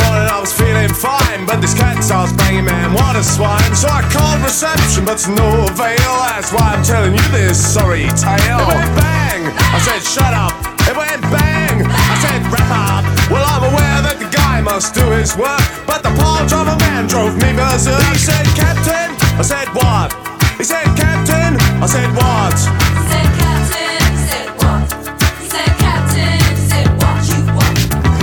morning I was feeling fine, but this cat starts banging, man, what a swine. So I called reception, but to no avail. That's why I'm telling you this sorry tale. It went bang, I said shut up. It went bang, I said wrap up. Well, I'm aware that the guy must do his work, but the paw driver man drove me berserk. He said, Captain, I said what? He said, Captain, I said what? He said, Captain, he said what? He said, Captain, he said what you want.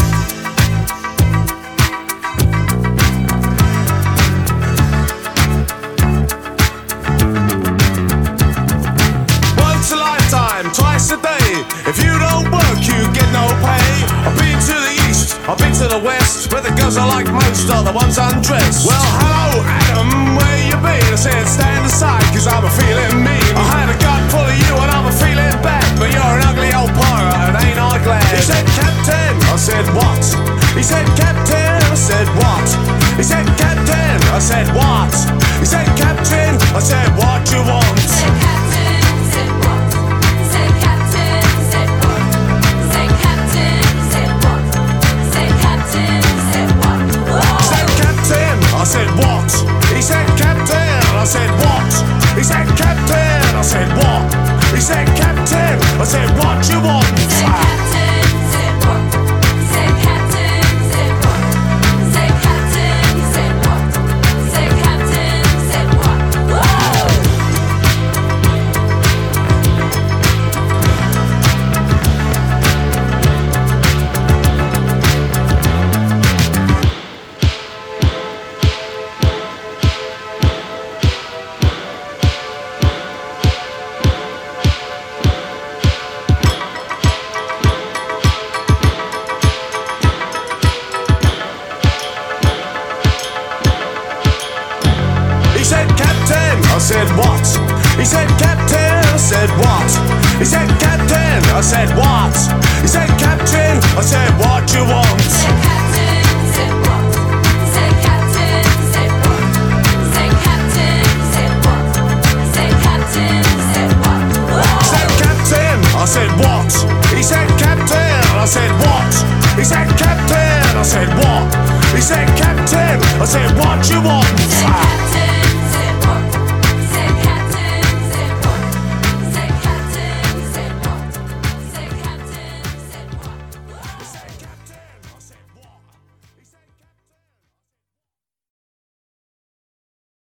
Once a lifetime, twice a day. If you don't work, you get no pay. I've been to the east, I've been to the west, where the girls I like most are the ones undressed. Well, hello, Adam, where you been? I said, stand aside, cause I'm a feeling mean. I had a gun full of you and I'm a feeling bad, but you're an ugly old pirate, and ain't I glad? He said, Captain, I said, what? He said, Captain, I said, what? He said, Captain, I said, what? He said, Captain, I said, what you want? He said, Captain, he said what? He said, Captain, he said what? He said, Captain, he said what? He said, Captain, he said what? He said, Captain, I said, what? He said, Captain, I said, what? He said, Captain, I said, what? He said, Captain, I said, what you want? He said, Captain, he said what? He said, Captain, he said what? He said, Captain, he said what? He said, Captain, he said what? Whoa! He said, Captain, I said, what? He said, Captain, I said, what? He said, Captain, I said, what? He said, Captain, I said, what you want? He said, Captain, he said what? He said, Captain, he said what? He said, Captain, he said what? He said, Captain, he said what? He said, Captain, I said, what? He said, Captain, I said, what? He said, Captain, I said, what? He said, Captain, I said, what you want? He said, Captain,